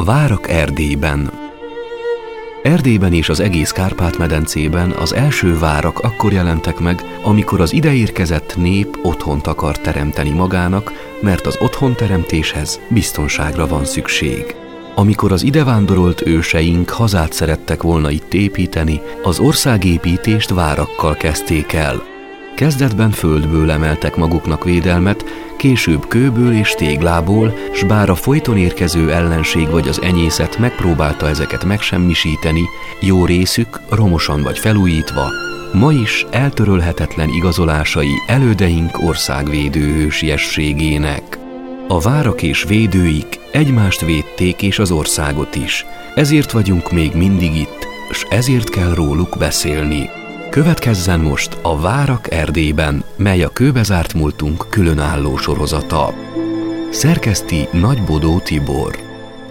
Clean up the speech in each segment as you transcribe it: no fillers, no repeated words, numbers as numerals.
Várak Erdélyben. Erdélyben és az egész Kárpát-medencében az első várak akkor jelentek meg, amikor az ideérkezett nép otthont akar teremteni magának, mert az otthonteremtéshez biztonságra van szükség. Amikor az idevándorolt őseink hazát szerettek volna itt építeni, az országépítést várakkal kezdték el. Kezdetben földből emeltek maguknak védelmet, később kőből és téglából, s bár a folyton érkező ellenség vagy az enyészet megpróbálta ezeket megsemmisíteni, jó részük, romosan vagy felújítva, ma is eltörölhetetlen igazolásai elődeink országvédő hősiességének. A várak és védőik egymást védték és az országot is, ezért vagyunk még mindig itt, s ezért kell róluk beszélni. Következzen most a Várak Erdélyben, mely a kőbezárt múltunk különálló sorozata. Szerkeszti Nagybodó Tibor.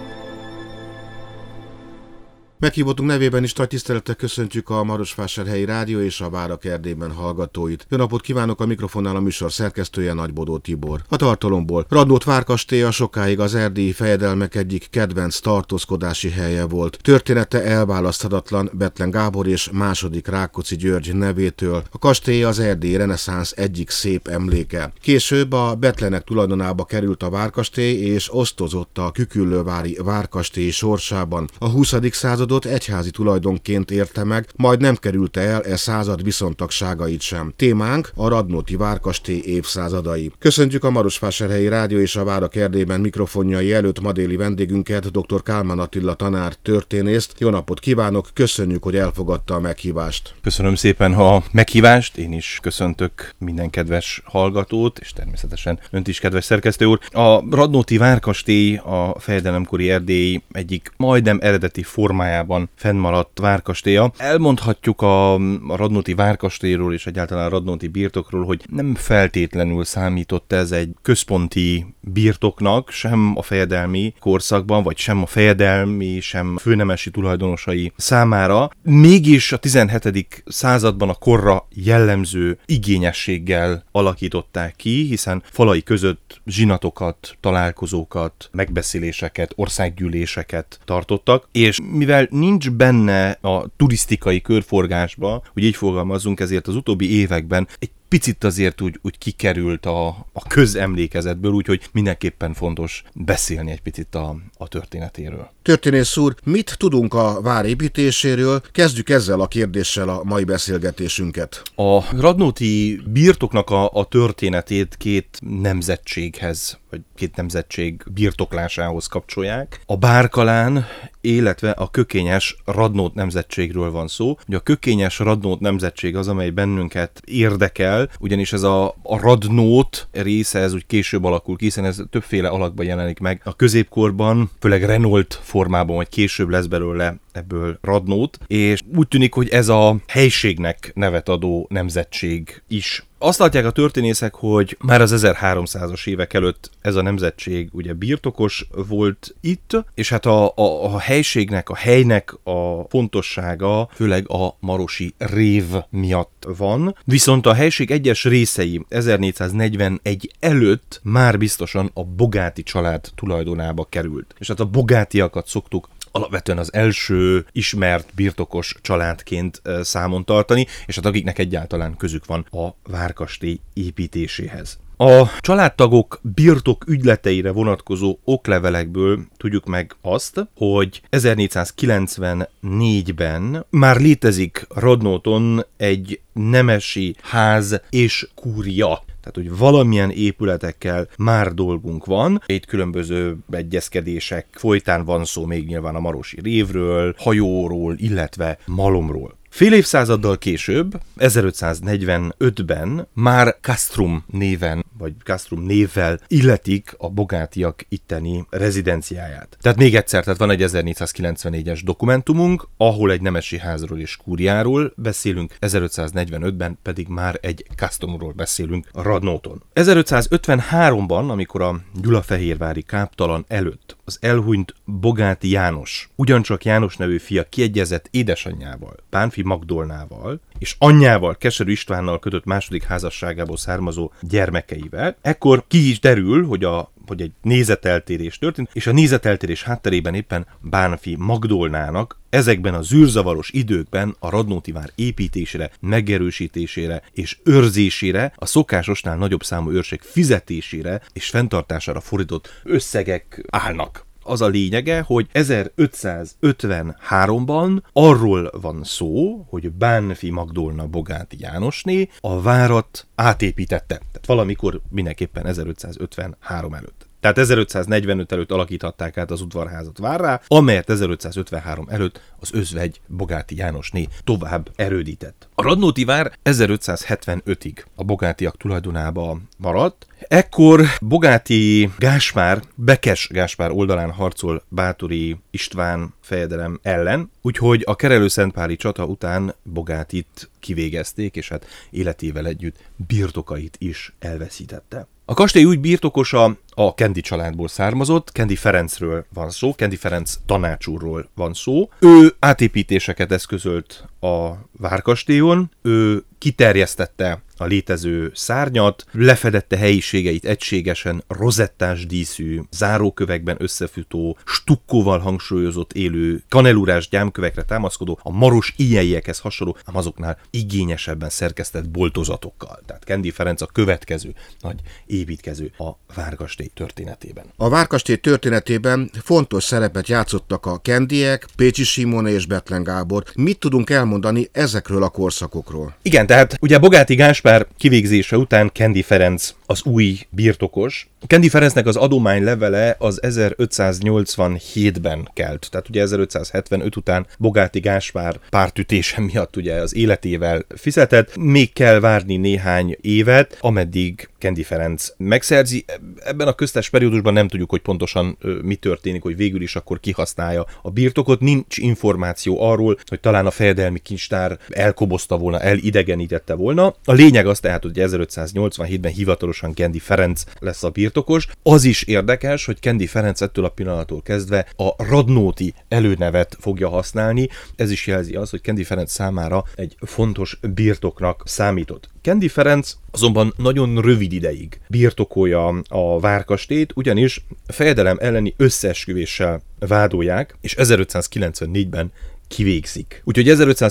Meghívottunk nevében is nagy tisztelettel köszöntjük a Marosvásárhelyi Rádió és a Várak Erdélyben hallgatóit. Jó napot kívánok, a mikrofonnál a műsor szerkesztője Nagybodó Tibor. A tartalomból: Radnót várkastélya sokáig az erdélyi fejedelmek egyik kedvenc tartózkodási helye volt. Története elválaszthatatlan Bethlen Gábor és II. Rákóczi György nevétől. A kastély az erdélyi reneszánsz egyik szép emléke. Később a Bethlenek tulajdonába került a várkastély és osztozott a küküllővári várkastély sorsában. A 20. századot egyházi tulajdonként érte meg, majd nem kerülte el század viszontagságait sem. Témánk a radnóti várkastély évszázadai. Köszöntjük a Marosvásárhelyi Rádió és a Várak Erdélyben mikrofonjai előtt ma déli vendégünket, dr. Kálmán Attila tanár, történészt. Jó napot kívánok, köszönjük, hogy elfogadta a meghívást. Köszönöm szépen a meghívást, én is köszöntök minden kedves hallgatót, és természetesen önt is, kedves szerkesztő úr. A radnóti várkastély a fejedelemkori Erdély egyik majdnem eredeti formájában fennmaradt várkastélya. Elmondhatjuk a radnóti várkastélyról és egyáltalán a radnóti birtokról, hogy nem feltétlenül számított ez egy központi birtoknak, sem a fejedelmi korszakban, vagy sem a fejedelmi, sem főnemesi tulajdonosai számára. Mégis a 17. században a korra jellemző igényességgel alakították ki, hiszen falai között zsinatokat, találkozókat, megbeszéléseket, országgyűléseket tartottak, és mivel nincs benne a turisztikai körforgásba, hogy így fogalmazzunk, ezért az utóbbi években egy picit azért úgy kikerült a közemlékezetből, úgyhogy mindenképpen fontos beszélni egy picit a történetéről. Történész úr, mit tudunk a vár építéséről? Kezdjük ezzel a kérdéssel a mai beszélgetésünket. A radnóti birtoknak a történetét két nemzetséghez, vagy két nemzetség birtoklásához kapcsolják. A Bárkalán, illetve a Kökényes Radnót nemzetségről van szó. Ugye a Kökényes Radnót nemzetség az, amely bennünket érdekel, ugyanis ez a Radnót része, ez úgy később alakul ki, hiszen ez többféle alakban jelenik meg. A középkorban, főleg Renault formában, vagy később lesz belőle ebből Radnót, és úgy tűnik, hogy ez a helységnek nevet adó nemzetség is. Azt látják a történészek, hogy már az 1300-as évek előtt ez a nemzetség ugye birtokos volt itt, és hát a helységnek, a helynek a fontossága főleg a marosi rév miatt van. Viszont a helység egyes részei 1441 előtt már biztosan a Bogáti család tulajdonába került. És hát a Bogátiakat szoktuk alapvetően az első ismert birtokos családként számon tartani, és hát akiknek egyáltalán közük van a várkastély építéséhez. A családtagok birtok ügyleteire vonatkozó oklevelekből tudjuk meg azt, hogy 1494-ben már létezik Radnóton egy nemesi ház és kúria. Tehát, hogy valamilyen épületekkel már dolgunk van. Itt különböző egyezkedések folytán van szó még nyilván a marosi révről, hajóról, illetve malomról. Fél évszázaddal később, 1545-ben már Castrum néven, vagy Castrum névvel illetik a Bogátiak itteni rezidenciáját. Tehát még egyszer, tehát van egy 1494-es dokumentumunk, ahol egy nemesi házról és kúriáról beszélünk, 1545-ben pedig már egy Castrumról beszélünk Radnóton. 1553-ban, amikor a gyulafehérvári káptalan előtt az elhunyt Bogáti János, ugyancsak János nevű fia kiegyezett édesanyjával, Pánfi Magdolnával és anyjával, Keserű Istvánnal kötött második házasságából származó gyermekeivel, ekkor ki is derül, hogy a hogy egy nézeteltérés történt, és a nézeteltérés hátterében éppen Bánffy Magdolnának ezekben az zűrzavaros időkben a Radnóti vár építésére, megerősítésére és őrzésére, a szokásosnál nagyobb számú őrség fizetésére és fenntartására fordított összegek állnak. Az a lényege, hogy 1553-ban arról van szó, hogy Bánffy Magdolna Bogáti Jánosné a várat átépítette. Tehát valamikor mindenképpen 1553 előtt. Tehát 1545 előtt alakíthatták át az udvarházat várrá, amelyet 1553 előtt az özvegy Bogáti Jánosné tovább erődített. A Radnóti vár 1575-ig a Bogátiak tulajdonába maradt. Ekkor Bogáti Gáspár, Bekes Gáspár oldalán harcol Báthori István fejedelem ellen, úgyhogy a kerelő-szentpáli csata után Bogátit kivégezték, és hát életével együtt birtokait is elveszítette. A kastély új birtokosa a Kendi családból származott, Kendi Ferencről van szó, Kendi Ferenc tanácsúrról van szó. Ő átépítéseket eszközölt a várkastélyon, ő kiterjesztette a létező szárnyat, lefedette helyiségeit egységesen rozettás díszű, zárókövekben összefutó, stukkóval hangsúlyozott élő, kanelurás gyámkövekre támaszkodó, a maros íjeiekhez hasonló, ám azoknál igényesebben szerkesztett boltozatokkal. Tehát Kendi Ferenc a következő nagy építkező a várkastély történetében. A várkastély történetében fontos szerepet játszottak a Kendiek, Pécsi Simona és Bethlen Gábor. Mit tudunk elmondani ezekről a korszakokról? Igen, tehát ugye Bogáti Gáspár kivégzése után Kendi Ferenc az új birtokos. Kendi Ferencnek az adománylevele az 1587-ben kelt. Tehát ugye 1575 után Bogáti Gáspár pártütése miatt ugye az életével fizetett. Még kell várni néhány évet, ameddig Kendi Ferenc megszerzi. Ebben a köztes periódusban nem tudjuk, hogy pontosan mi történik, hogy végül is akkor kihasználja a birtokot. Nincs információ arról, hogy talán a fejedelmi kincstár elkobozta volna, elidegenítette volna. A lényeg az tehát, hogy 1587-ben hivatalosan Kendi Ferenc lesz a birtokos. Az is érdekes, hogy Kendi Ferenc ettől a pillanattól kezdve a Radnóti előnevet fogja használni. Ez is jelzi azt, hogy Kendi Ferenc számára egy fontos birtoknak számított. Kendi Ferenc azonban nagyon rövid ideig birtokolja a várkastélyt, ugyanis fejedelem elleni összeesküvéssel vádolják, és 1594-ben kivégzik. Úgyhogy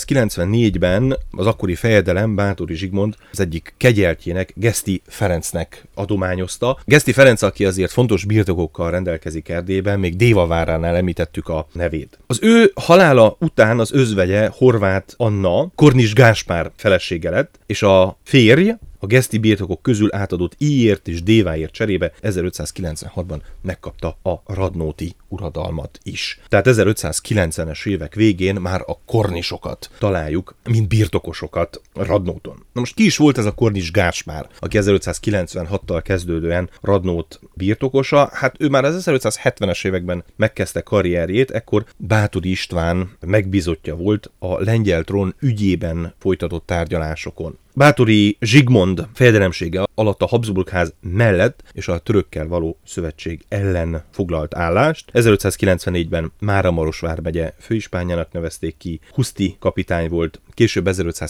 1594-ben az akkori fejedelem Báthori Zsigmond az egyik kegyeltjének, Geszti Ferencnek adományozta. Geszti Ferenc, aki azért fontos birtokokkal rendelkezik Erdélyben, még Déva váránál említettük a nevét. Az ő halála után az özvegye, Horváth Anna, Kornis Gáspár felesége lett, és a férj a geszti birtokok közül átadott íjért és déváért cserébe 1596-ban megkapta a radnóti uradalmat is. Tehát 1590-es évek végén már a kornisokat találjuk, mint birtokosokat Radnóton. Na most ki is volt ez a Kornis Gáspár, aki 1596-tal kezdődően Radnót birtokosa? Hát ő már az 1570-es években megkezdte karrierjét, ekkor Báthori István megbízottja volt a lengyel trón ügyében folytatott tárgyalásokon. Báthori Zsigmond fejedelemsége alatt a Habsburg-ház mellett és a törökkel való szövetség ellen foglalt állást. 1594-ben Máramaros vármegye főispánjának nevezték ki, Huszti kapitány volt, később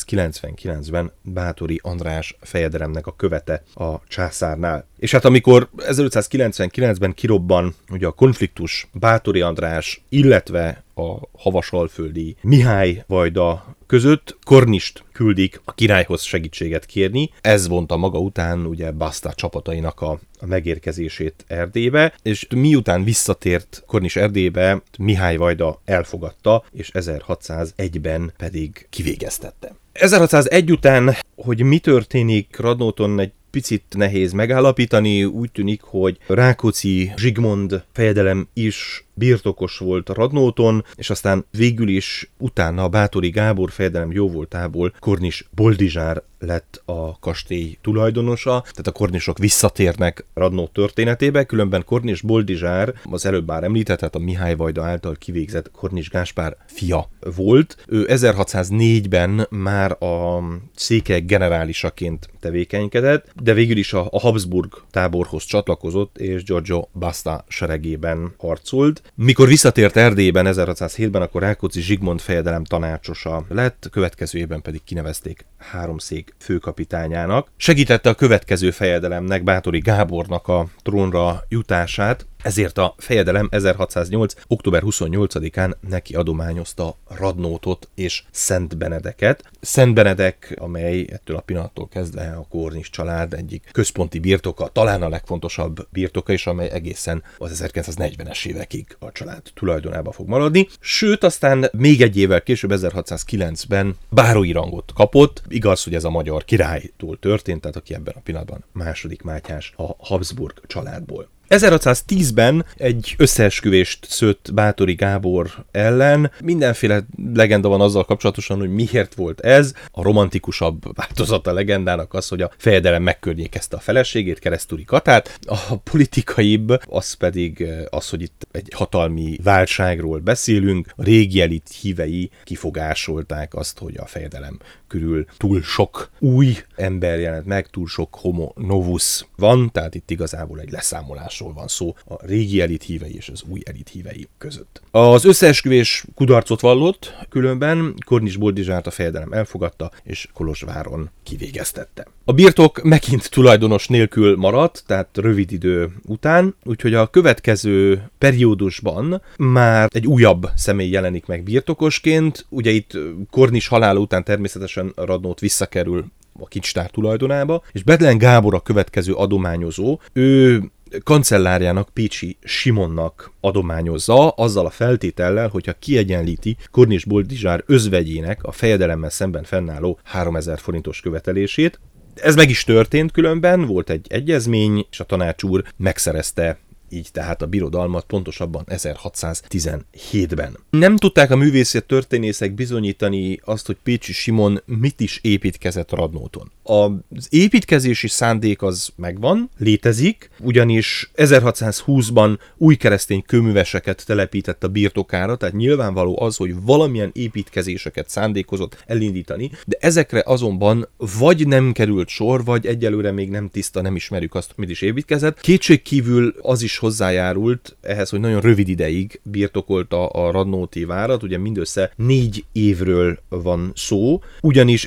1599-ben Báthori András fejedelemnek a követe a császárnál. És hát amikor 1599-ben kirobban ugye a konfliktus Báthori András, illetve a havasalföldi Mihály vajda között, Kornist küldik a királyhoz segítséget kérni. Ez vonta maga után ugye Basta csapatainak a megérkezését Erdélybe, és miután visszatért Kornis Erdélybe, Mihály vajda elfogadta, és 1601-ben pedig kivégeztette. 1601 után, hogy mi történik Radnóton, egy picit nehéz megállapítani, úgy tűnik, hogy Rákóczi Zsigmond fejedelem is birtokos volt Radnóton, és aztán végül is utána a Báthori Gábor fejedelem jóvoltából Kornis Boldizsár lett a kastély tulajdonosa, tehát a kornisok visszatérnek Radnót történetébe, különben Kornis Boldizsár az előbb már említett, tehát a Mihály vajda által kivégzett Kornis Gáspár fia volt. Ő 1604-ben már a székely generálisaként tevékenykedett, de végül is a Habsburg táborhoz csatlakozott, és Giorgio Basta seregében harcolt. Mikor visszatért Erdélyben 1607-ben, akkor Rákóczi Zsigmond fejedelem tanácsosa lett, következő évben pedig kinevezték háromszék főkapitányának. Segítette a következő fejedelemnek, Báthory Gábornak a trónra jutását, ezért a fejedelem 1608. október 28-án neki adományozta Radnótot és Szent Benedeket. Szent Benedek, amely ettől a pillanattól kezdve a Cornish család egyik központi birtoka, talán a legfontosabb birtoka is, amely egészen az 1940-es évekig a család tulajdonába fog maradni. Sőt, aztán még egy évvel később, 1609-ben bárói rangot kapott. Igaz, hogy ez a magyar királytól történt, tehát aki ebben a pillanatban második Mátyás a Habsburg családból. 1610-ben egy összeesküvést szőtt Báthory Gábor ellen. Mindenféle legenda van azzal kapcsolatosan, hogy miért volt ez. A romantikusabb változata a legendának az, hogy a fejedelem megkörnyékezte a feleségét, Keresztúri Katát. A politikaibb az pedig az, hogy itt egy hatalmi válságról beszélünk. A régi elit hívei kifogásolták azt, hogy a fejedelem körül túl sok új ember jelent meg, túl sok homo novus van, tehát itt igazából egy leszámolásról van szó a régi elit hívei és az új elit hívei között. Az összeesküvés kudarcot vallott, különben Cornish Boldizsárt a fejedelem elfogadta, és Kolozsváron kivégeztette. A birtok megint tulajdonos nélkül maradt, tehát rövid idő után, úgyhogy a következő periódusban már egy újabb személy jelenik meg birtokosként. Ugye itt Cornish halála után természetesen Radnót visszakerül a kincstár tulajdonába, és Bethlen Gábor a következő adományozó. Ő kancellárjának, Pécsi Simonnak adományozza, azzal a feltétellel, hogyha kiegyenlíti Cornish Boldizsár özvegyének a fejedelemmel szemben fennálló 3000 forintos követelését. Ez meg is történt különben, volt egy egyezmény, és a tanács úr megszerezte így tehát a birodalmat, pontosabban 1617-ben. Nem tudták a művészet történészek bizonyítani azt, hogy Pécsi Simon mit is építkezett Radnóton. Az építkezési szándék az megvan, létezik, ugyanis 1620-ban új keresztény kőműveseket telepített a birtokára, tehát nyilvánvaló az, hogy valamilyen építkezéseket szándékozott elindítani, de ezekre azonban vagy nem került sor, vagy egyelőre még nem tiszta, nem ismerjük azt, mit is építkezett. Kétségkívül az is hozzájárult ehhez, hogy nagyon rövid ideig birtokolta a radnóti várat, ugye mindössze 4 évről van szó, ugyanis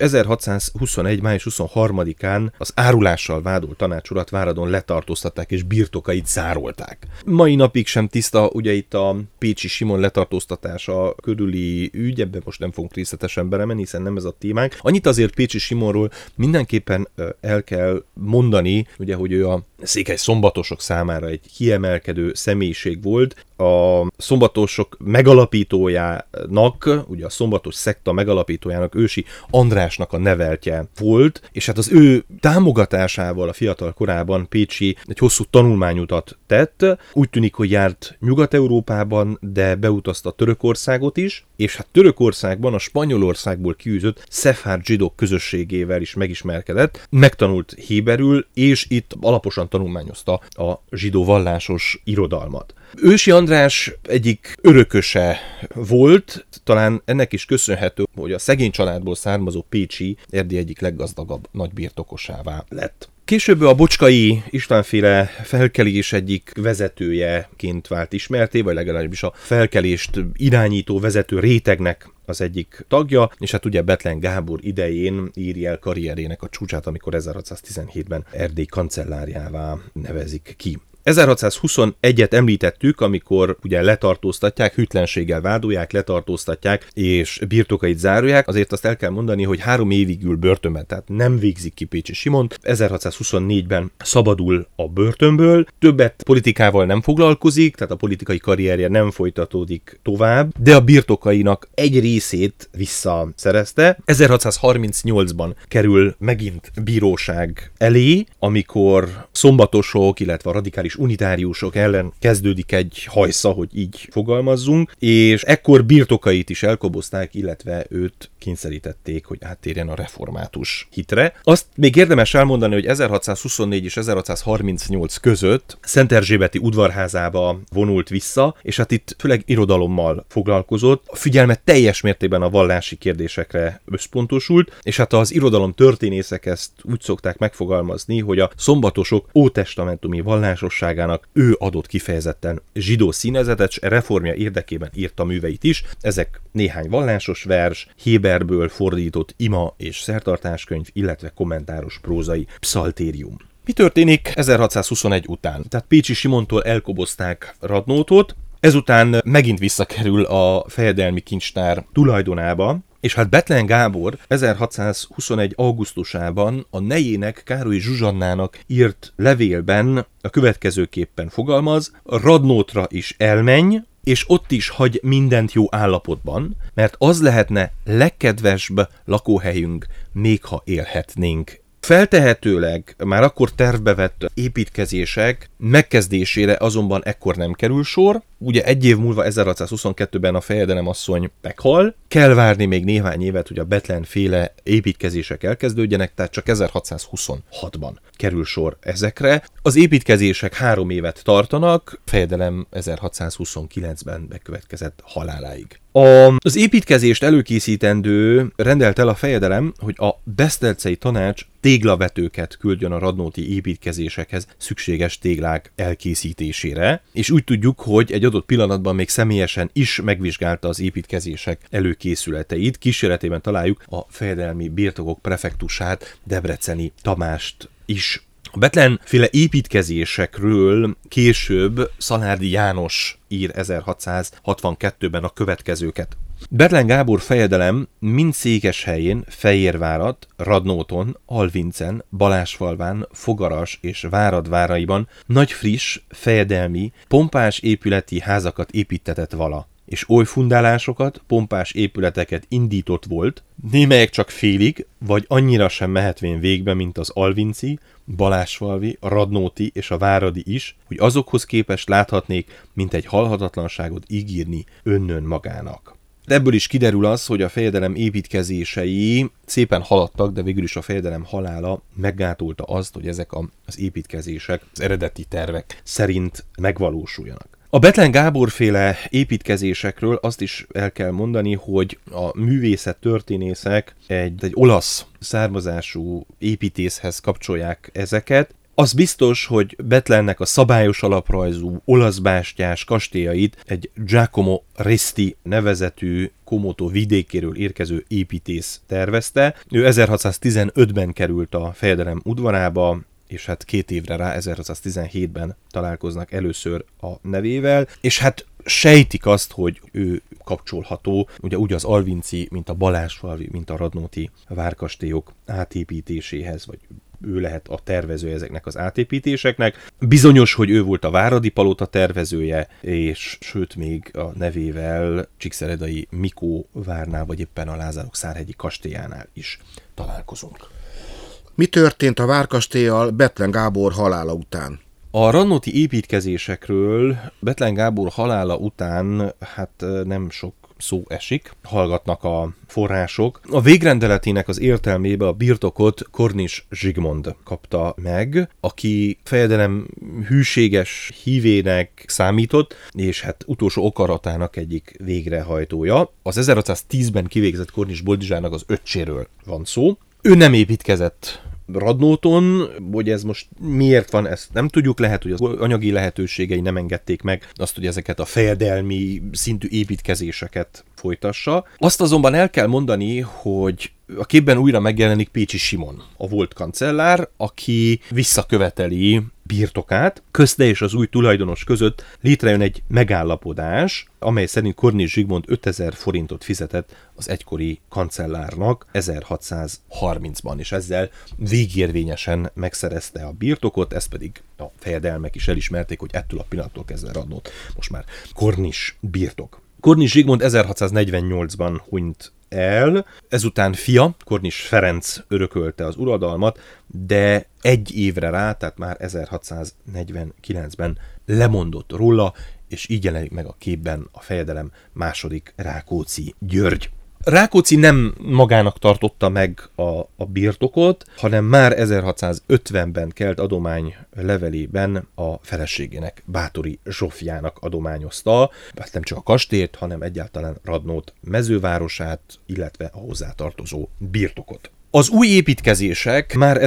1621. május 23-án az árulással vádolt tanácsurat Váradon letartóztatták és birtokait zárolták. Mai napig sem tiszta ugye itt a Pécsi Simon letartóztatása körüli ügy, ebben most nem fogunk részletesen belemenni, hiszen nem ez a témánk. Annyit azért Pécsi Simonról mindenképpen el kell mondani, ugye, hogy ő a székely szombatosok számára egy kiemelkedő személyiség volt. A szombatosok megalapítójának, ugye a szombatos szekta megalapítójának, Ősi Andrásnak a neveltje volt, és hát az ő támogatásával a fiatal korában Pécsi egy hosszú tanulmányutat tett. Úgy tűnik, hogy járt Nyugat-Európában, de beutazta Törökországot is, és hát Törökországban a Spanyolországból kiűzött szefárd zsidók közösségével is megismerkedett, megtanult héberül, és itt alaposan tanulmányozta a zsidó vallásos irodalmat. Ősi András egyik örököse volt, talán ennek is köszönhető, hogy a szegény családból származó Pécsi Erdély egyik leggazdagabb nagybirtokosává lett. Később a Bocskai Istvánféle felkelés egyik vezetőjeként vált ismerté, vagy legalábbis a felkelést irányító vezető rétegnek az egyik tagja, és hát ugye Bethlen Gábor idején írja el karrierének a csúcsát, amikor 1617-ben Erdély kancellárjává nevezik ki. 1621-et említettük, amikor ugye letartóztatják, hűtlenséggel vádolják, letartóztatják és birtokait zárolják. Azért azt el kell mondani, hogy 3 évig ül börtönben, tehát nem végzik ki Pécsi Simont. 1624-ben szabadul a börtönből, többet politikával nem foglalkozik, tehát a politikai karrierje nem folytatódik tovább, de a birtokainak egy részét visszaszerezte. 1638-ban kerül megint bíróság elé, amikor szombatosok, illetve a radikális unitáriusok ellen kezdődik egy hajsza, hogy így fogalmazzunk, és ekkor birtokait is elkobozták, illetve őt kényszerítették, hogy áttérjen a református hitre. Azt még érdemes elmondani, hogy 1624 és 1638 között Szent Erzsébeti udvarházába vonult vissza, és hát itt főleg irodalommal foglalkozott. A figyelme teljes mértékben a vallási kérdésekre összpontosult, és hát az irodalom történészek ezt úgy szokták megfogalmazni, hogy a szombatosok ótestamentumi vallásosság királyságának ő adott kifejezetten zsidó színezetet, és reformja érdekében írta műveit is. Ezek néhány vallásos vers, héberből fordított ima és szertartáskönyv, illetve kommentáros prózai pszaltérium. Mi történik 1621 után? Tehát Pécsi Simontól elkobozták Radnótot, ezután megint visszakerül a fejedelmi kincstár tulajdonába, és hát Bethlen Gábor 1621. augusztusában a nejének, Károlyi Zsuzsannának írt levélben a következőképpen fogalmaz: Radnótra is elmenj, és ott is hagy mindent jó állapotban, mert az lehetne legkedvesbb lakóhelyünk, még ha élhetnénk. Feltehetőleg már akkor tervbe vett építkezések megkezdésére azonban ekkor nem kerül sor. Ugye egy év múlva 1622-ben a fejedelemasszony meghal, kell várni még néhány évet, hogy a Bethlen-féle építkezések elkezdődjenek, tehát csak 1626-ban kerül sor ezekre. Az építkezések 3 évet tartanak, fejedelem 1629-ben bekövetkezett haláláig. Az építkezést előkészítendő rendelt el a fejedelem, hogy a besztercei tanács téglavetőket küldjön a radnóti építkezésekhez szükséges téglák elkészítésére, és úgy tudjuk, hogy egy adott pillanatban még személyesen is megvizsgálta az építkezések előkészületeit. Kíséretében találjuk a fejedelmi birtokok prefektusát, Debreceni Tamást is. A Bethlen-féle építkezésekről később Szalárdi János ír 1662-ben a következőket. Bethlen Gábor fejedelem mind Székeshelyén, Fejérvárat, Radnóton, Alvincen, Balázsfalván, Fogaras és Várad váraiban nagy friss, fejedelmi, pompás épületi házakat építtetett vala, és oly fundálásokat, pompás épületeket indított volt, némelyek csak félig, vagy annyira sem mehetvén végbe, mint az alvinci, balázsfalvi, a radnóti és a váradi is, hogy azokhoz képest láthatnék, mint egy halhatatlanságot ígírni önnön magának. De ebből is kiderül az, hogy a fejedelem építkezései szépen haladtak, de végül is a fejedelem halála meggátolta azt, hogy ezek az építkezések az eredeti tervek szerint megvalósuljanak. A Bethlen Gábor-féle építkezésekről azt is el kell mondani, hogy a művészet történészek egy olasz származású építészhez kapcsolják ezeket. Az biztos, hogy Bethlennek a szabályos alaprajzú olasz bástyás kastélyait egy Giacomo Resti nevezetű Komoto vidékéről érkező építész tervezte. Ő 1615-ben került a fejedelem udvarába, és hát 2 évre rá 1617-ben találkoznak először a nevével, és hát sejtik azt, hogy ő kapcsolható, ugye úgy az alvinci, mint a balázsfalvi, mint a radnóti várkastélyok átépítéséhez, vagy ő lehet a tervező ezeknek az átépítéseknek. Bizonyos, hogy ő volt a váradi palota tervezője, és sőt még a nevével Csíkszeredai Mikó várnál, vagy éppen a Lázárok-Szárhegyi kastélyánál is találkozunk. Mi történt a várkastéllyal Bethlen Gábor halála után? A radnóti építkezésekről Bethlen Gábor halála után hát nem sok szó esik, hallgatnak a források. A végrendeletének az értelmébe a birtokot Kornis Zsigmond kapta meg, aki fejedelem hűséges hívének számított, és hát utolsó okaratának egyik végrehajtója. Az 1610-ben kivégzett Kornis Boldizsának az öccséről van szó. Ő nem építkezett Radnóton, hogy ez most miért van, ezt nem tudjuk, lehet, hogy az anyagi lehetőségei nem engedték meg azt, hogy ezeket a fejedelmi szintű építkezéseket folytassa. Azt azonban el kell mondani, hogy a képben újra megjelenik Pécsi Simon, a volt kancellár, aki visszaköveteli birtokát. Közte és az új tulajdonos között létrejön egy megállapodás, amely szerint Kornis Zsigmond 5000 forintot fizetett az egykori kancellárnak 1630-ban, és ezzel végérvényesen megszerezte a birtokot, ezt pedig a fejedelmek is elismerték, hogy ettől a pillanattól kezdve Radnót most már Kornis birtok. Kornis Zsigmond 1648-ban hunyt el, ezután fia, Kornis Ferenc örökölte az uradalmat, de 1 évre rá, tehát már 1649-ben lemondott róla, és így jelenik meg a képben a fejedelem második Rákóczi György. Rákóczi nem magának tartotta meg a birtokot, hanem már 1650-ben kelt adomány levelében a feleségének, Báthori Zsófiának adományozta, hát nem csak a kastélyt, hanem egyáltalán Radnót mezővárosát, illetve a hozzátartozó birtokot. Az új építkezések már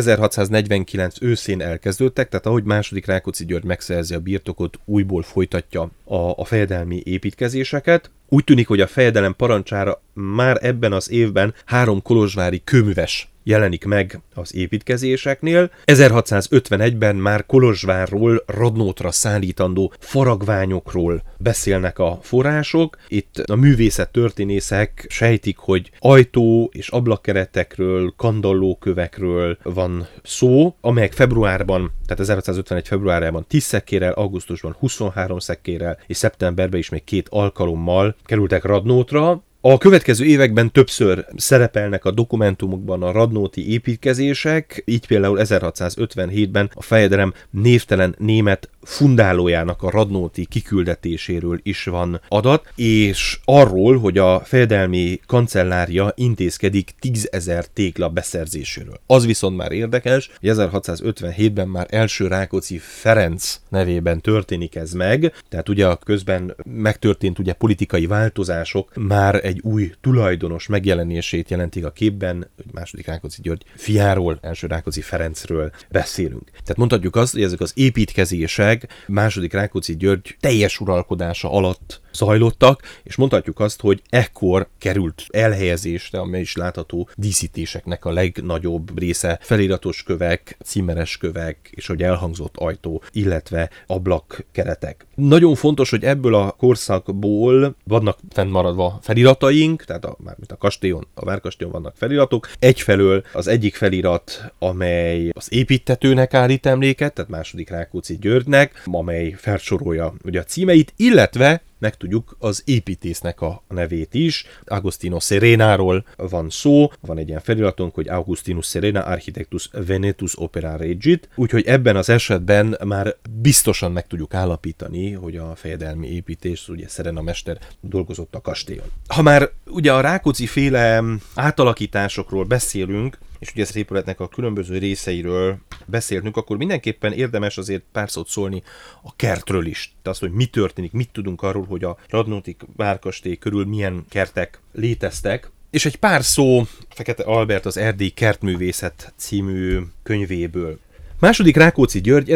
1649 őszén elkezdődtek, tehát ahogy második Rákóczi György megszerzi a birtokot, újból folytatja a fejedelmi építkezéseket. Úgy tűnik, hogy a fejedelem parancsára már ebben az évben 3 kolozsvári kőműves jelenik meg az építkezéseknél. 1651-ben már Kolozsvárról Radnótra szállítandó faragványokról beszélnek a források. Itt a művészettörténészek sejtik, hogy ajtó és ablakkeretekről, kandallókövekről van szó, amelyek februárban, tehát 1651. februárjában 10 szekkérrel, augusztusban 23 szekkérrel, és szeptemberben is még 2 alkalommal kerültek Radnótra. A következő években többször szerepelnek a dokumentumokban a radnóti építkezések, így például 1657-ben a fejedelem névtelen német fundálójának a radnóti kiküldetéséről is van adat, és arról, hogy a fejedelmi kancellárja intézkedik 10 000 tégla beszerzéséről. Az viszont már érdekes, hogy 1657-ben már első Rákóczi Ferenc nevében történik ez meg, tehát ugye közben megtörtént ugye politikai változások, már egy új tulajdonos megjelenését jelentik a képben, hogy második Rákóczi György fiáról, első Rákóczi Ferencről beszélünk. Tehát mondhatjuk azt, hogy ezek az építkezések második Rákóczi György teljes uralkodása alatt zajlottak, és mondhatjuk azt, hogy ekkor került elhelyezésre, amely is látható díszítéseknek a legnagyobb része feliratos kövek, címeres kövek, és hogy elhangzott ajtó, illetve ablakkeretek. Nagyon fontos, hogy ebből a korszakból vannak fennmaradva felirataink, tehát mármint a kastélyon, a várkastélyon vannak feliratok. Egyfelől az egyik felirat, amely az építtetőnek állít emléket, tehát második Rákóczi Györgynek, amely felsorolja ugye a címeit, illetve megtudjuk az építésznek a nevét is. Agostino Serenáról van szó, van egy ilyen feliratunk, hogy Augustinus Serena Architectus Venetus Opera Regit, úgyhogy ebben az esetben már biztosan meg tudjuk állapítani, hogy a fejedelmi építés, ugye Serena mester dolgozott a kastélyon. Ha már ugye a Rákóczi féle átalakításokról beszélünk, és ugye az épületnek a különböző részeiről beszélnünk, akkor mindenképpen érdemes azért pár szót szólni a kertről is. Tehát azt, hogy mi történik, mit tudunk arról, hogy a radnóti várkastély körül milyen kertek léteztek. És egy pár szó Fekete Albert az Erdélyi Kertművészet című könyvéből. Második Rákóczi György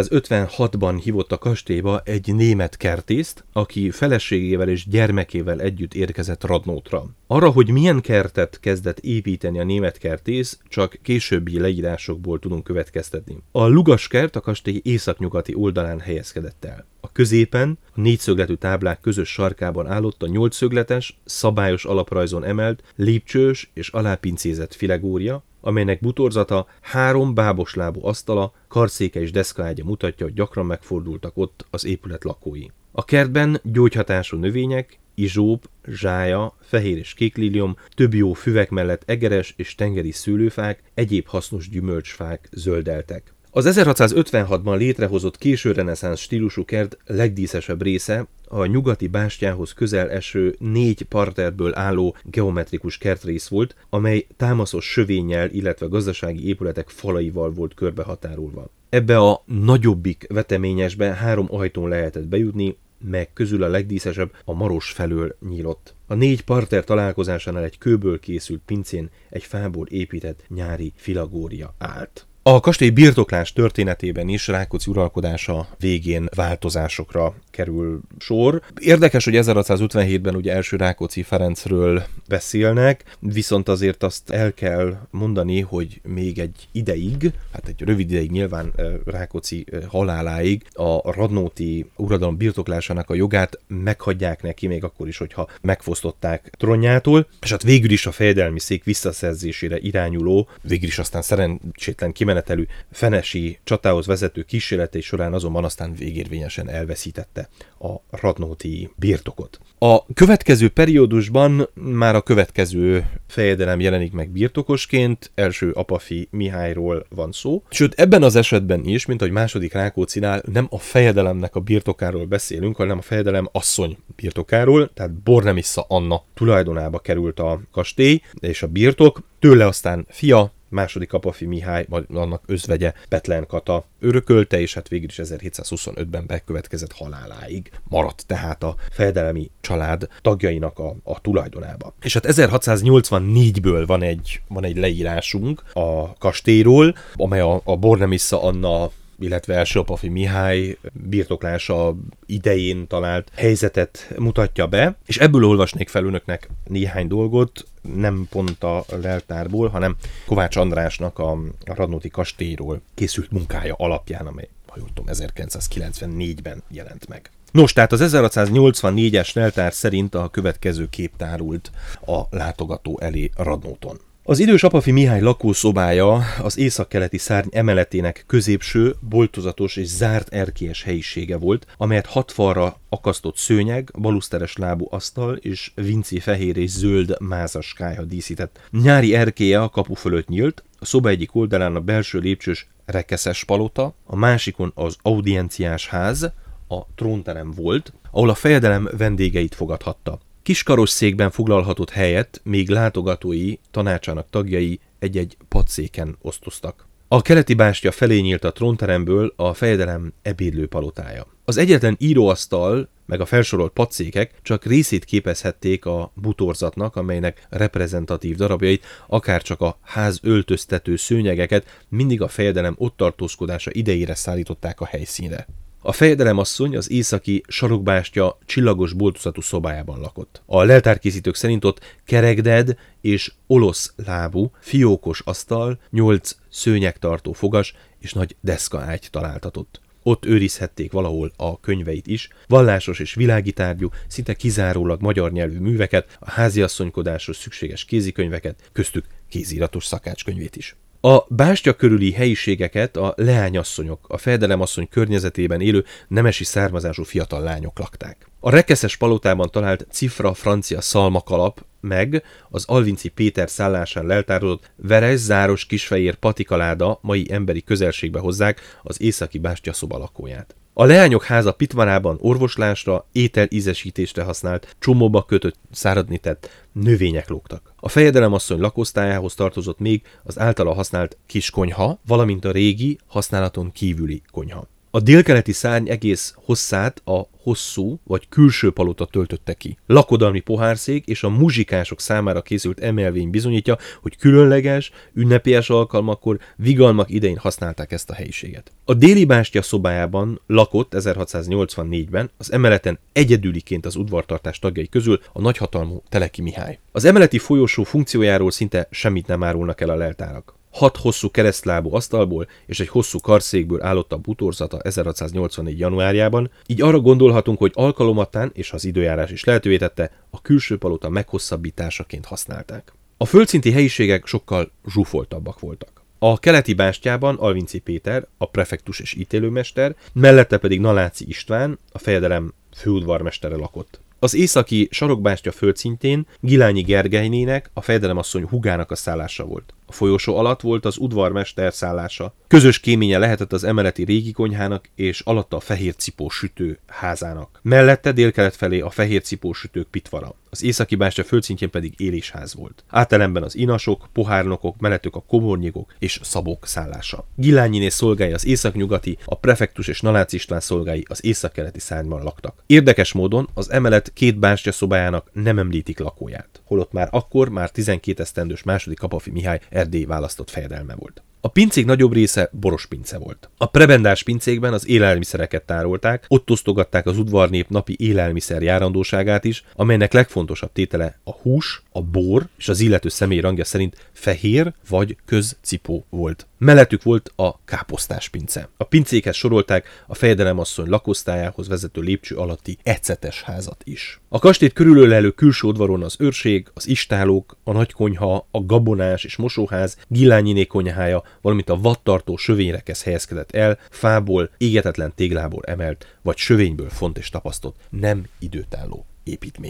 1656-ban hívott a kastélyba egy német kertészt, aki feleségével és gyermekével együtt érkezett Radnótra. Arra, hogy milyen kertet kezdett építeni a német kertész, csak későbbi leírásokból tudunk következtetni. A Lugaskert a kastély északnyugati oldalán helyezkedett el. A középen, a 4 szögletű táblák közös sarkában állott a 8 szögletes, szabályos alaprajzon emelt, lépcsős és alápincézett filegória, amelynek butorzata 3 báboslábú asztala, karszéke és deszkaágya mutatja, hogy gyakran megfordultak ott az épület lakói. A kertben gyógyhatású növények, izsóp, zsája, fehér és kék lilium, több jó füvek mellett egeres és tengeri szőlőfák, egyéb hasznos gyümölcsfák zöldeltek. Az 1656-ban létrehozott késő reneszánsz stílusú kert legdíszesebb része a nyugati bástyához közel eső 4 parterből álló geometrikus kertrész volt, amely támaszos sövénnyel, illetve gazdasági épületek falaival volt körbehatárolva. Ebbe a nagyobbik veteményesbe 3 ajtón lehetett bejutni, meg közül a legdíszesebb a Maros felől nyílott. A 4 parter találkozásánál egy kőből készült pincén egy fából épített nyári filagória állt. A kastély birtoklás történetében is Rákóczi uralkodása végén változásokra kerül sor. Érdekes, hogy 1657-ben ugye első Rákóczi Ferencről beszélnek, viszont azért azt el kell mondani, hogy még egy ideig, hát egy rövid ideig nyilván Rákóczi haláláig a radnóti uradalom birtoklásának a jogát meghagyják neki, még akkor is, hogyha megfosztották trónjától, és hát végül is a fejedelmi szék visszaszerzésére irányuló, végül is aztán szerencsétlen kimenetelű fenesi csatához vezető kísérletei során azonban aztán végérvényesen elveszítette a radnóti birtokot. A következő periódusban már a következő fejedelem jelenik meg birtokosként, első apafi Mihályról van szó. Sőt, ebben az esetben is, mint ahogy második Rákóczinál, nem a fejedelemnek a birtokáról beszélünk, hanem a fejedelem asszony birtokáról, tehát Bornemissza Anna tulajdonába került a kastély és a birtok, tőle aztán fia, második Apafi Mihály, vagy annak özvegye Bethlen Kata örökölte, és hát végül is 1725-ben bekövetkezett haláláig maradt tehát a fejedelmi család tagjainak a tulajdonába. És hát 1684-ből van egy leírásunk a kastélyról, amely a Bornemissza Anna, illetve első Apafi Mihály birtoklása idején talált helyzetet mutatja be, és ebből olvasnék fel önöknek néhány dolgot, nem pont a leltárból, hanem Kovács Andrásnak a radnóti kastélyról készült munkája alapján, amely, ha jól tudom, 1994-ben jelent meg. Nos, tehát az 1684-es leltár szerint a következő kép tárult a látogató elé Radnóton. Az idős Apafi Mihály lakószobája az északkeleti szárny emeletének középső, boltozatos és zárt erkélyes helyisége volt, amelyet 6 falra akasztott szőnyeg, baluszteres lábú asztal és vinci fehér és zöld mázas kályha díszített. Nyári erkélye a kapu fölött nyílt, a szoba egyik oldalán a belső lépcsős rekeszes palota, a másikon az audienciás ház, a trónterem volt, ahol a fejedelem vendégeit fogadhatta. Kis karosszékben foglalhatott helyet, még látogatói tanácsának tagjai egy-egy padszéken osztoztak. A keleti bástya felé nyílt a trónteremből a fejedelem ebédlő palotája. Az egyetlen íróasztal meg a felsorolt padszékek csak részét képezhették a butorzatnak, amelynek reprezentatív darabjait, akárcsak a ház öltöztető szőnyegeket mindig a fejedelem ott tartózkodása idejére szállították a helyszínre. A fejedelemasszony az északi sarokbástya csillagos boltozatú szobájában lakott. A leltárkészítők szerint ott kerekded és olosz lábú, fiókos asztal, 8 szőnyegtartó fogas és nagy deszkaágy találtatott. Ott őrizhették valahol a könyveit is, vallásos és világi tárgyú, szinte kizárólag magyar nyelvű műveket, a háziasszonykodáshoz szükséges kézikönyveket, köztük kéziratos szakácskönyvét is. A bástya körüli helyiségeket a leányasszonyok, a fejedelemasszony környezetében élő nemesi származású fiatal lányok lakták. A rekeszes palotában talált cifra francia szalmakalap meg az Alvinci Péter szállásán leltározott veres, záros, kisfehér patikaláda mai emberi közelségbe hozzák az északi bástya szoba lakóját. A leányok háza pitvarában orvoslásra, ételízesítésre használt, csomóba kötött, száradni tett növények lógtak. A fejedelemasszony lakosztályához tartozott még az általa használt kis konyha, valamint a régi, használaton kívüli konyha. A délkeleti szárny egész hosszát a hosszú vagy külső palota töltötte ki. Lakodalmi pohárszék és a muzsikások számára készült emelvény bizonyítja, hogy különleges, ünnepélyes alkalmakkor, vigalmak idején használták ezt a helyiséget. A déli bástya szobájában lakott 1684-ben az emeleten egyedüliként az udvartartás tagjai közül a nagyhatalmú Teleki Mihály. Az emeleti folyosó funkciójáról szinte semmit nem árulnak el a leltárak. 6 hosszú keresztlábú asztalból és egy hosszú karszékből állott a butorzata 1684. januárjában, így arra gondolhatunk, hogy alkalomattán, és az időjárás is lehetővé tette, a külső palota meghosszabbításaként használták. A földszinti helyiségek sokkal zsúfoltabbak voltak. A keleti bástyában Alvinci Péter, a prefektus és ítélőmester, mellette pedig Naláci István, a fejedelem főudvarmestere lakott. Az északi sarokbástya földszintjén Gilányi Gergelynének, a fejedelemasszony húgának a szállása volt. A folyosó alatt volt az udvarmester szállása. Közös kéménye lehetett az emeleti régi konyhának és alatta a fehér cipós sütő házának. Mellette délkelet felé a fehér cipós sütők pitvara. Az északi bástya földszintjén pedig élésház volt. Átelemben az inasok, pohárnokok, mellettük a komornyikok és szabók szállása. Gilányiné szolgái az északnyugati, a prefektus és Naláci István szolgái az északkeleti szárnyban laktak. Érdekes módon az emelet 2 bástya szobájának nem említik lakóját, holott már 12 esztendős második Apafi Mihály Erdély választott fejedelme volt. A pincék nagyobb része boros pince volt. A prebendás pincékben az élelmiszereket tárolták, ott osztogatták az udvarnép napi élelmiszer járandóságát is, amelynek legfontosabb tétele a hús, a bor és az illető személy rangja szerint fehér vagy közcipó volt. Mellettük volt a káposztás pince. A pincékhez sorolták a fejedelemasszony lakosztályához vezető lépcső alatti ecetes házat is. A kastélyt körülölelő külső udvaron az őrség, az istálók, a nagykonyha, a gabonás és mosóház, Gilányiné konyhája, valamint a vadtartó sövényrekesz helyezkedett el, fából, égetetlen téglából emelt, vagy sövényből font és tapasztott, nem időtálló építmények.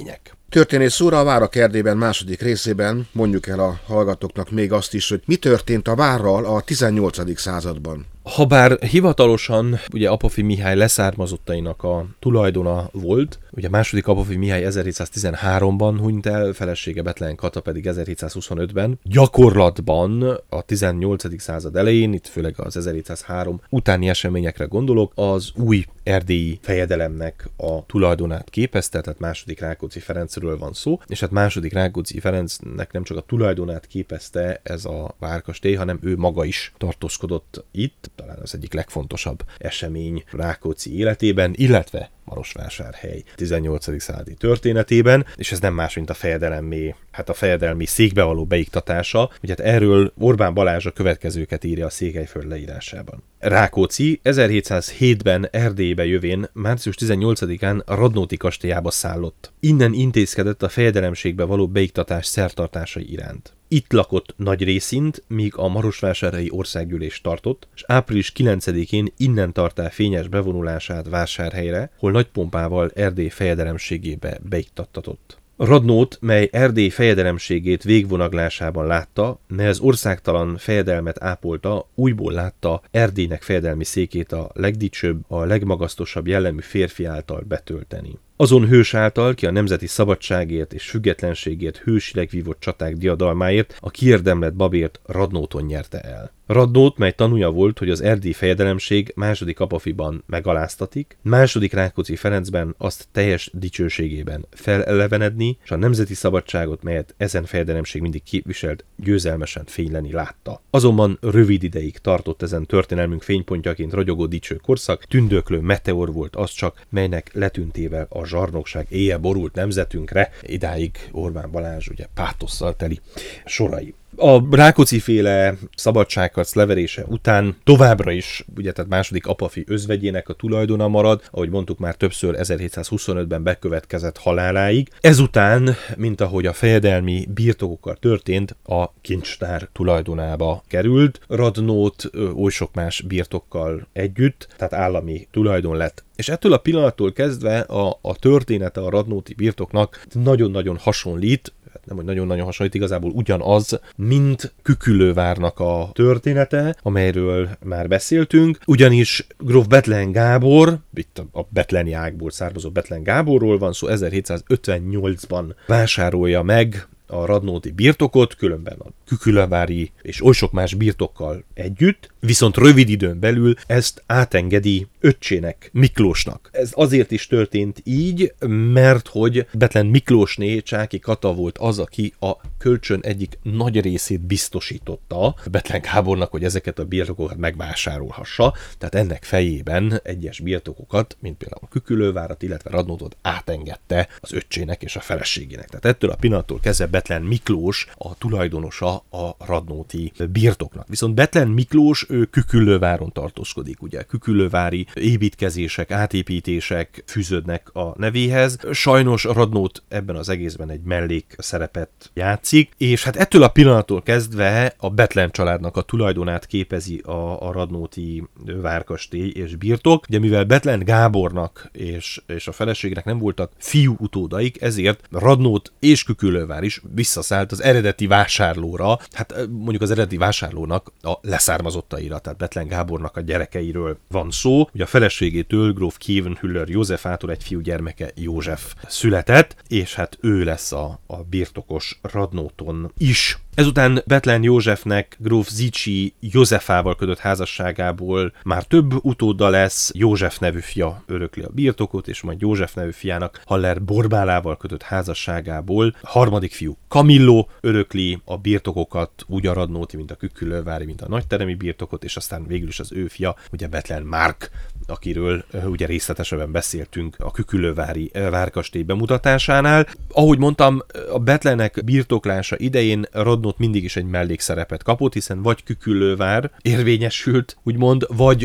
Történész úr, a Várak Erdélyben második részében mondjuk el a hallgatóknak még azt is, hogy mi történt a várral a 18. században. Habár hivatalosan ugye Apafi Mihály leszármazottainak a tulajdona volt, ugye a második Apafi Mihály 1713-ban hunyt el, felesége Bethlen Kata pedig 1725-ben. Gyakorlatban a 18. század elején, itt főleg az 1703 utáni eseményekre gondolok, az új erdélyi fejedelemnek a tulajdonát képezte, tehát második Rákóczi Ferencről van szó, és hát második Rákóczi Ferencnek nem csak a tulajdonát képezte ez a várkastély, hanem ő maga is tartózkodott itt, talán az egyik legfontosabb esemény Rákóczi életében, illetve Marosvásárhely 18. századi történetében, és ez nem más, mint a fejedelemé, hát a fejedelmi székbe való beiktatása. Ugye hát erről Orbán Balázs a következőket írja a Székelyföld leírásában. Rákóczi 1707-ben Erdélybe jövén március 18-án a Radnóti kastélyába szállott. Innen intézkedett a fejedelemségbe való beiktatás szertartásai iránt. Itt lakott nagy részint, míg a marosvásárhelyi országgyűlés tartott, és április 9-én innen tartá fényes bevonulását Vásárhelyre, hol nagy pompával Erdély fejedelemségébe beiktattatott. Radnót, mely Erdély fejedelemségét végvonaglásában látta, mely az országtalan fejedelmet ápolta, újból látta Erdélynek fejedelmi székét a legdicsőbb, a legmagasztosabb jellemű férfi által betölteni. Azon hős által, ki a nemzeti szabadságért és függetlenségért hősileg vívott csaták diadalmáért, a kiérdemlett babért Radnóton nyerte el. Radnót, mely tanúja volt, hogy az erdélyi fejedelemség második Apafiban megaláztatik, második Rákóczi Ferencben azt teljes dicsőségében felelevenedni, és a nemzeti szabadságot, melyet ezen fejedelemség mindig képviselt, győzelmesen fényleni látta. Azonban rövid ideig tartott ezen történelmünk fénypontjaként ragyogó dicső korszak, tündöklő meteor volt az csak, melynek letűntével a zsarnokság éjjel borult nemzetünkre, idáig Orbán Balázs ugye pátosszal teli sorai. A Rákóczi-féle szabadságharc leverése után továbbra is, ugye, tehát második Apafi özvegyének a tulajdona marad, ahogy mondtuk már többször 1725-ben bekövetkezett haláláig. Ezután, mint ahogy a fejedelmi birtokokkal történt, a kincstár tulajdonába került, Radnót oly sok más birtokkal együtt, tehát állami tulajdon lett. És ettől a pillanattól kezdve a története a radnóti birtoknak nagyon-nagyon hasonlít, nem, hogy nagyon-nagyon hasonlít, igazából ugyanaz, mint Küküllővárnak a története, amelyről már beszéltünk, ugyanis gróf Bethlen Gábor, itt a bethleni ágból származó Bethlen Gáborról van szó, 1758-ban vásárolja meg a radnóti birtokot, különben a küküllővári és oly sok más birtokkal együtt, viszont rövid időn belül ezt átengedi öccsének, Miklósnak. Ez azért is történt így, mert hogy Bethlen Miklósné, Csáky Kata volt az, aki a kölcsön egyik nagy részét biztosította Bethlen Gábornak, hogy ezeket a birtokokat megvásárolhassa, tehát ennek fejében egyes birtokokat, mint például a Küküllővárat, illetve Radnótot átengedte az öccsének és a feleségének. Tehát ettől a pillanattól kezdve Bethlen Miklós a tulajdonosa a radnóti birtoknak. Viszont Bethlen Miklós ő Küküllőváron tartózkodik, ugye küküllővári építkezések, átépítések fűződnek a nevéhez. Sajnos Radnót ebben az egészben egy mellékszerepet játszik, és hát ettől a pillanattól kezdve a Bethlen családnak a tulajdonát képezi a radnóti várkastély és birtok. Ugye mivel Bethlen Gábornak és a feleségnek nem voltak fiú utódaik, ezért Radnót és Küküllővár is visszaszállt az eredeti vásárlóra, hát mondjuk az eredeti vásárlónak a leszármazottaira, tehát Bethlen Gábornak a gyerekeiről van szó. Ugye a feleségétől, gróf Kievenhüller Józsefától egy fiúgyermeke József született, és hát ő lesz a birtokos Radnóton is. Ezután Bethlen Józsefnek gróf Zichy Józefával kötött házasságából már több utóda lesz, József nevű fia örökli a birtokot, és majd József nevű fiának Haller Borbálával kötött házasságából harmadik fiú Kamilló örökli a birtokokat, úgy a radnóti, mint a küküllővári, mint a nagyteremi birtokot, és aztán végül is az ő fia, ugye Bethlen Márk, akiről ugye részletesebben beszéltünk a küküllővári várkastély bemutatásánál. Ahogy mondtam, a Bethlenek birtoklása idején Radnót mindig is egy mellékszerepet kapott, hiszen vagy Küküllővár érvényesült, úgymond, vagy a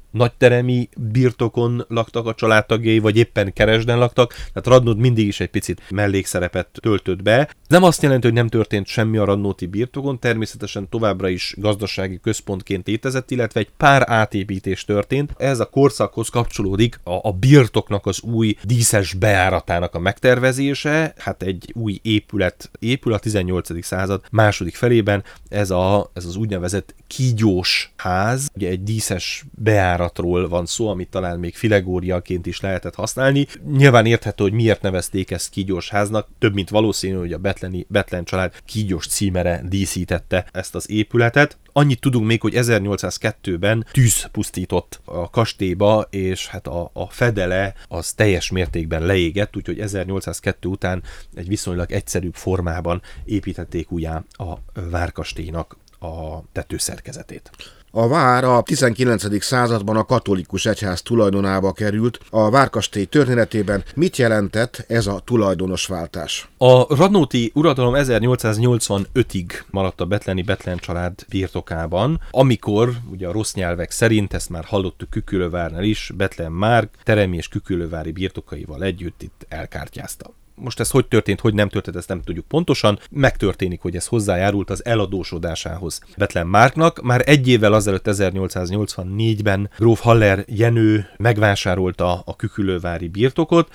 nagyteremi birtokon laktak a családtagjai, vagy éppen Keresden laktak, tehát Radnót mindig is egy picit mellékszerepet töltött be. Nem azt jelenti, hogy nem történt semmi a radnóti birtokon, természetesen továbbra is gazdasági központként létezett, illetve egy pár átépítés történt. Ez a korszakhoz kapcsolódik a birtoknak az új díszes bejáratának a megtervezése, hát egy új épület épül a 18. század második felében, ez az úgynevezett kígyós ház, ugye egy díszes bejáratról van szó, amit talán még filegóriaként is lehetett használni. Nyilván érthető, hogy miért nevezték ezt kígyós háznak, több mint valószínű, hogy a Bethlen család kígyós címere díszítette ezt az épületet. Annyit tudunk még, hogy 1802-ben tűz pusztított a kastélyba, és hát a fedele az teljes mértékben leégett, úgyhogy 1802 után egy viszonylag egyszerűbb formában építették újjá a várkastélynak a tetőszerkezetét. A vár a 19. században a katolikus egyház tulajdonába került. A várkastély történetében mit jelentett ez a tulajdonosváltás? A radnóti uradalom 1885-ig maradt a Bethlen család birtokában, amikor ugye a rossz nyelvek szerint, ezt már hallottuk Küküllővárnál is, Bethlen Márk teremi és küküllővári birtokaival együtt itt elkártyázta. Most ez hogy történt, hogy nem történt, ezt nem tudjuk pontosan. Megtörténik, hogy ez hozzájárult az eladósodásához Bethlen Márknak. Már egy évvel azelőtt 1884-ben gróf Haller Jenő megvásárolta a küküllővári birtokot,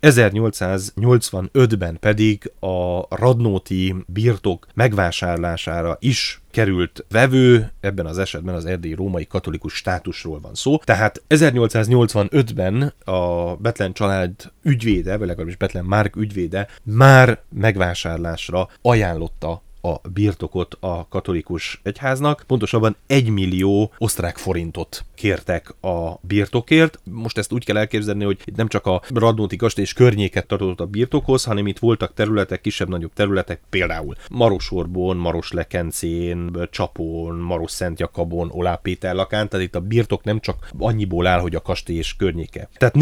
1885-ben pedig a radnóti birtok megvásárlására is került vevő, ebben az esetben az erdélyi római katolikus státusról van szó. Tehát 1885-ben a Bethlen család ügyvéde, vagy legalábbis Bethlen Márk ügyvéde már megvásárlásra ajánlotta a birtokot a katolikus egyháznak, pontosabban 1 millió osztrák forintot kértek a birtokért. Most ezt úgy kell elképzelni, hogy nem csak a radnóti kastély és környéket tartozott a birtokhoz, hanem itt voltak területek, kisebb-nagyobb területek, például Marosorbon, Maroslekencén, Csapon, Marosszentjakabon, Olápéterlakán, tehát itt a birtok nem csak annyiból áll, hogy a kastély és környéke. Tehát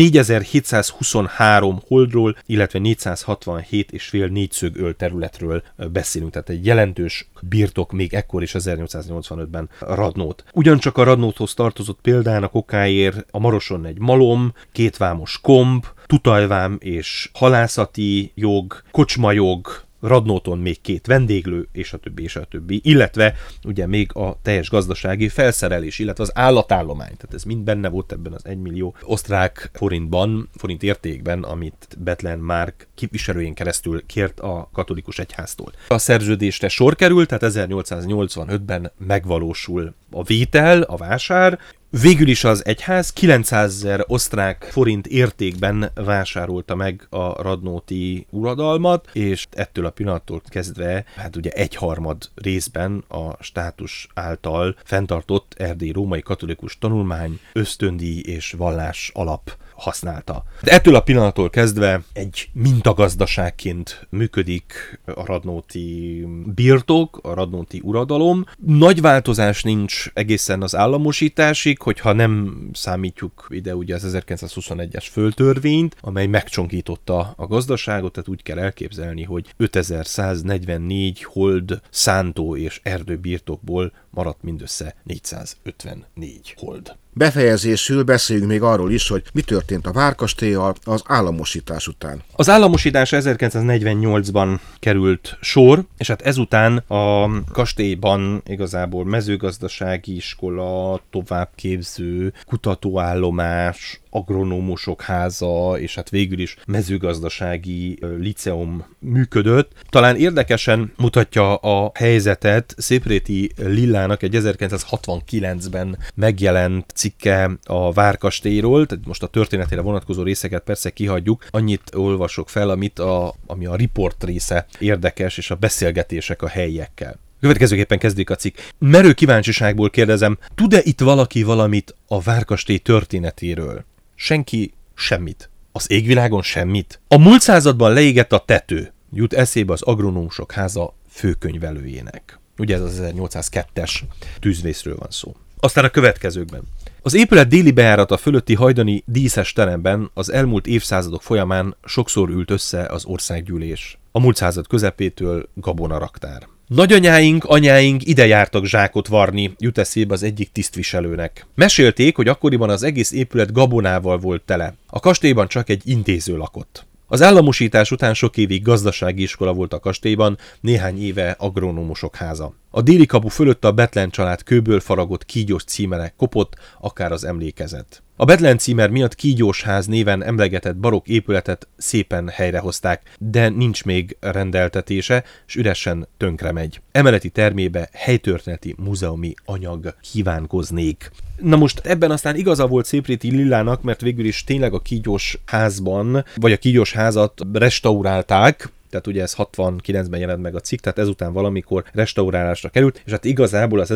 4723 holdról, illetve 467,5 négyszögöl területről beszélünk, tehát egy jelentős birtok még ekkor is 1885-ben Radnót. Ugyancsak a Radnóthoz tartozott példának okáért a Maroson egy malom, 2 vámos komb, tutajvám és halászati jog, kocsmajog, Radnóton még 2 vendéglő, és a többi, illetve ugye még a teljes gazdasági felszerelés, illetve az állatállomány. Tehát ez mind benne volt ebben az 1 millió osztrák forint értékben, amit Bethlen Márk képviselőjén keresztül kért a katolikus egyháztól. A szerződésre sor került, tehát 1885-ben megvalósul a vétel, a vásár. Végül is az egyház 900 000 osztrák forint értékben vásárolta meg a radnóti uradalmat, és ettől a pillanattól kezdve, hát ugye 1/3 részben a státus által fenntartott erdélyi római katolikus tanulmány, ösztöndíj és vallás alap használta. De ettől a pillanattól kezdve egy mintagazdaságként működik a radnóti birtok, a radnóti uradalom. Nagy változás nincs egészen az államosításig, hogyha nem számítjuk ide ugye az 1921-es földtörvényt, amely megcsonkította a gazdaságot, tehát úgy kell elképzelni, hogy 5144 hold, szántó és erdőbirtokból maradt mindössze 454 hold. Befejezésül beszéljünk még arról is, hogy mi történt a várkastéllyal az államosítás után. Az államosítás 1948-ban került sor, és hát ezután a kastélyban igazából mezőgazdasági iskola, továbbképző, kutatóállomás, agronómusok háza, és hát végül is mezőgazdasági liceum működött. Talán érdekesen mutatja a helyzetet Szépréti Lillának egy 1969-ben megjelent cikke a várkastélyról, tehát most a történetére vonatkozó részeket persze kihagyjuk, annyit olvasok fel, ami a riport része érdekes, és a beszélgetések a helyiekkel. Következőképpen kezdődik a cikk. Merő kíváncsiságból kérdezem, tud-e itt valaki valamit a várkastély történetéről? Senki semmit. Az égvilágon semmit? A múlt században leégett a tető. Jut eszébe az agronómusok háza főkönyvelőjének. Ugye ez az 1802-es tűzvészről van szó. Aztán a következőkben. Az épület déli bejárata fölötti hajdani díszes teremben az elmúlt évszázadok folyamán sokszor ült össze az országgyűlés. A múlt század közepétől gabonaraktár. Nagyanyáink, anyáink ide jártak zsákot varni, jut eszébe az egyik tisztviselőnek. Mesélték, hogy akkoriban az egész épület gabonával volt tele. A kastélyban csak egy intéző lakott. Az államosítás után sok évig gazdasági iskola volt a kastélyban, néhány éve agronómusok háza. A déli kapu fölött a Bethlen család kőből faragott kígyós címere kopott, akár az emlékezet. A Bethlen címer miatt Kígyós ház néven emlegetett barokk épületet szépen helyrehozták, de nincs még rendeltetése, s üresen tönkre megy. Emeleti termébe helytörténeti múzeumi anyag kívánkoznék. Na most ebben aztán igaza volt Szépréti Lillának, mert végül is tényleg a Kígyós házban, vagy a Kígyós házat restaurálták, tehát ugye ez 69-ben jelent meg a cikk, tehát ezután valamikor restaurálásra került, és hát igazából az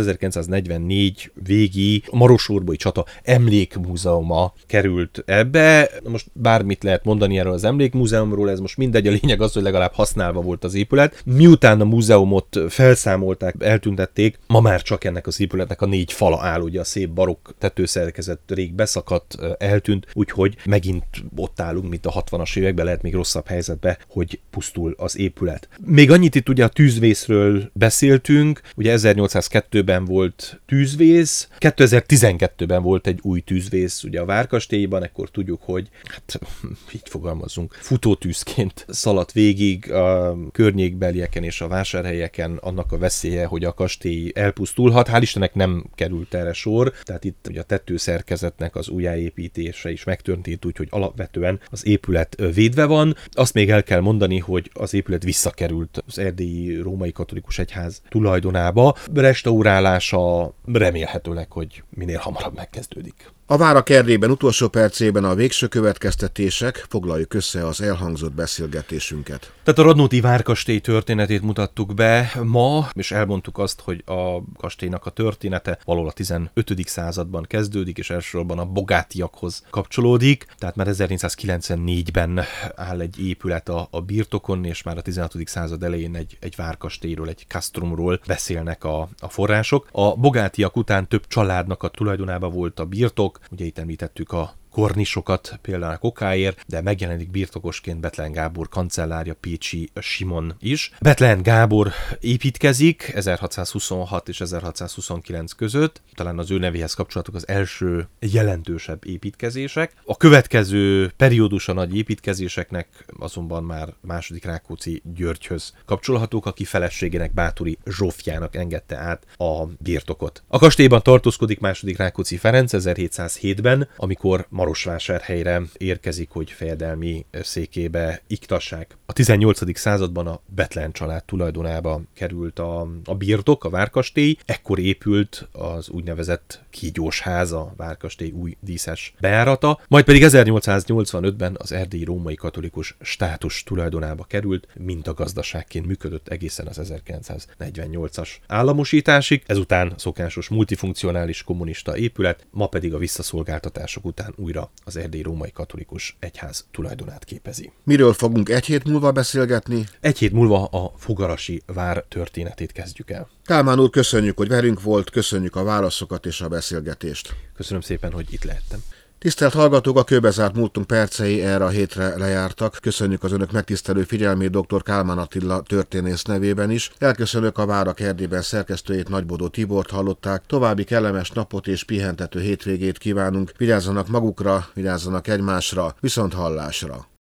1944 végi Marosúrbói csata emlékmúzeuma került ebbe. Most bármit lehet mondani erről az emlékmúzeumról, ez most mindegy, a lényeg az, hogy legalább használva volt az épület. Miután a múzeumot felszámolták, eltüntették, ma már csak ennek az épületnek a 4 fala áll, ugye a szép barokk tetőszerkezet rég beszakadt, eltűnt, úgyhogy megint ott állunk, mint a 60-as években, lehet még rosszabb helyzetben, hogy pusztul az épület. Még annyit itt ugye a tűzvészről beszéltünk, ugye 1802-ben volt tűzvész, 2012-ben volt egy új tűzvész ugye a Várkastélyban, ekkor tudjuk, hogy hát így fogalmazunk, futótűzként szaladt végig a környékbelieken és a vásárhelyeken annak a veszélye, hogy a kastély elpusztulhat. Hál' Istennek nem került erre sor, tehát itt ugye a tetőszerkezetnek az újjáépítése is megtörtént, úgyhogy alapvetően az épület védve van. Azt még el kell mondani, hogy az épület visszakerült az Erdélyi Római Katolikus Egyház tulajdonába. Restaurálása remélhetőleg, hogy minél hamarabb megkezdődik. A Várak Erdélyben utolsó percében a végső következtetések, foglaljuk össze az elhangzott beszélgetésünket. Tehát a Radnóti Várkastély történetét mutattuk be ma, és elmondtuk azt, hogy a kastélynak a története valahol a 15. században kezdődik, és elsősorban a Bogátiakhoz kapcsolódik. Tehát már 1494-ben áll egy épület a birtokon, és már a 16. század elején egy várkastélyről, egy castrumról beszélnek a források. A Bogátiak után több családnak a tulajdonában volt a birtok, ugye itt említettük a kornisokat, például a Kokáér, de megjelenik birtokosként Bethlen Gábor kancellárja, Pécsi Simon is. Bethlen Gábor építkezik 1626 és 1629 között, talán az ő nevéhez kapcsolatok az első jelentősebb építkezések. A következő periódus a nagy építkezéseknek azonban már második Rákóczi Györgyhöz kapcsolhatók, aki feleségének, Báthory Zsófjának engedte át a birtokot. A kastélyban tartózkodik második Rákóczi Ferenc 1707-ben, amikor Marosvásárhelyre érkezik, hogy fejedelmi székébe iktassák. A 18. században a Bethlen család tulajdonába került a birtok, a Várkastély, ekkor épült az úgynevezett Kígyós ház, a Várkastély új díszes bejárata, majd pedig 1885-ben az Erdélyi Római Katolikus státus tulajdonába került, mintagazdaságként működött egészen az 1948-as államosításig, ezután szokásos multifunkcionális kommunista épület, ma pedig a visszaszolgáltatások után újra az Erdélyi Római Katolikus Egyház tulajdonát képezi. Miről fogunk egy hét múlva beszélgetni? Egy hét múlva a Fogarasi vár történetét kezdjük el. Kálmán úr, köszönjük, hogy velünk volt, köszönjük a válaszokat és a beszélgetést. Köszönöm szépen, hogy itt lehettem. Tisztelt hallgatók, a kőbezárt múltunk percei erre a hétre lejártak. Köszönjük az önök megtisztelő figyelmét dr. Kálmán Attila történész nevében is. Elköszönök a Várak Erdélyben szerkesztőjét, Nagybodó Tibort hallották. További kellemes napot és pihentető hétvégét kívánunk. Vigyázzanak magukra, vigyázzanak egymásra, viszont hallásra.